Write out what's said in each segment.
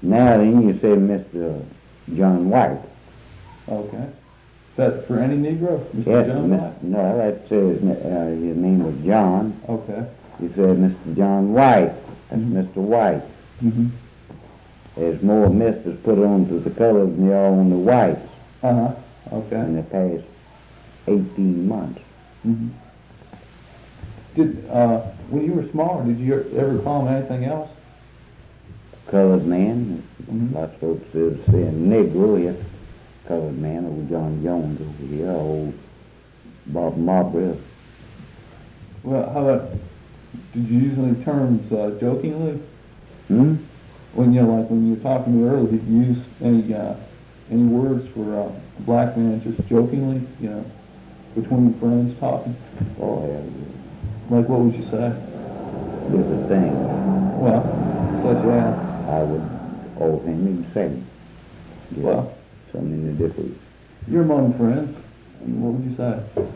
Now then, you say Mr. John White. Okay. Is that for any Negro, Mr. Yes, John White? no, that says his name was John. Okay. You said Mr. John White. That's Mr. White. Mm-hmm. There's more misters put on to the colors than there are on the whites Okay. in the past 18 months. Mm-hmm. Did when you were small, did you ever call him anything else? Colored man. Mm-hmm. Lots of folks say Negro here. Colored man, old John Jones over here, old Bob Marbury. Well, how about, did you use any terms jokingly? Hmm? When when you were talking to me earlier, did you use any words for a black man just jokingly, between friends talking? Oh, yeah. Like what would you say? Different things. Well, such as? I would owe him in second. Yeah. Well, Something in the difference. you're among friends. And what would you say?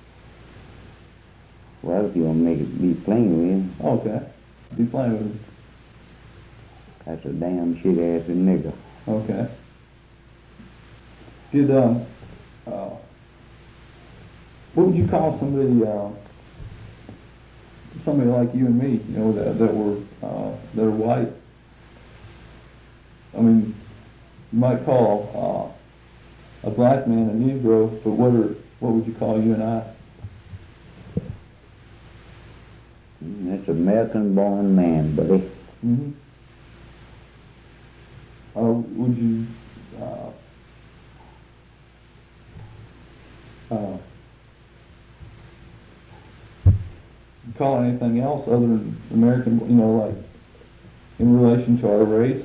Well, if you want to make it be plain with him, Okay. Be playing with him. that's a damn shit-ass nigger. Okay. Did what would you call somebody like you and me, that are white? I mean, you might call a black man a Negro, but what would you call you and I? That's American-born man, buddy. Mm-hmm. Would you call anything else other than American, like in relation to our race?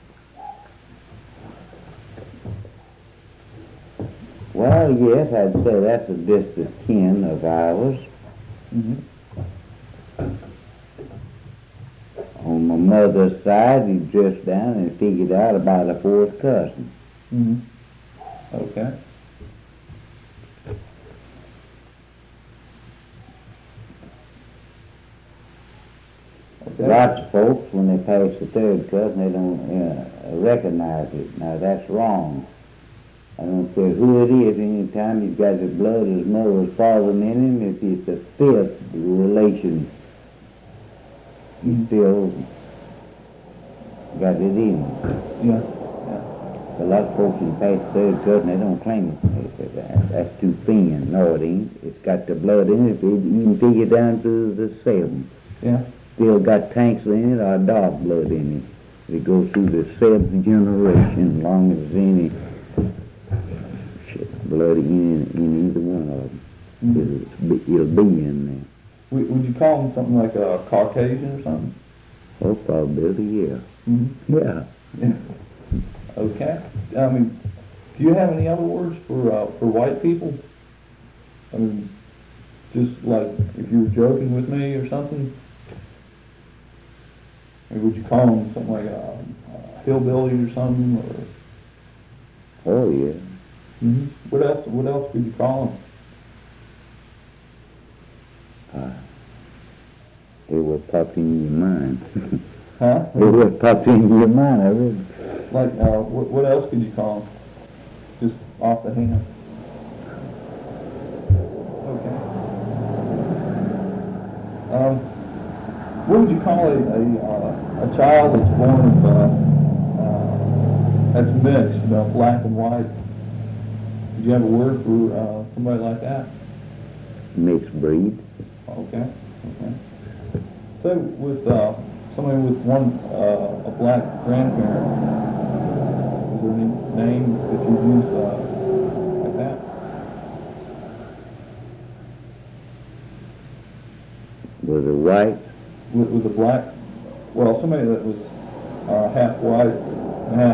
Well, yes, I'd say that's a distant kin of ours. Mm-hmm. On my mother's side, he dressed down and figured out about a fourth cousin. Mm-hmm. Okay. Okay. Lots of folks, when they pass the third cousin, they don't recognize it. Now, that's wrong. I don't care who it is, anytime he's got the blood of his mother's father in him, if it's a fifth relation, he still got it in him. Yeah. A lot of folks that pass the third cousin, they don't claim it. They say, that's too thin. No, it ain't. It's got the blood in it. If you even take it down to the seventh. Yeah. Still got tanks in it or dark blood in it. It goes through the seventh generation, as long as there's any blood in either one of them. Mm-hmm. It'll be in there. Would you call him something like a Caucasian or something? Oh, probability, yeah. Mm-hmm. Yeah. Yeah. Okay. I mean, do you have any other words for white people? I mean, just like if you were joking with me or something, or would you call them something like a hillbilly or something? Or Oh, yeah. mm-hmm. What else could you call them? It will pop in your mind. Huh? It will pop in your mind, I really. Like, what else could you call them? Just off the hand. Okay. What would you call a child that's born that's mixed, black and white? Do you have a word for somebody like that? Mixed breed. Okay. So with somebody with a black grandparent, is there any name that you use like that? Was it white? With a black, well, somebody that was half white and half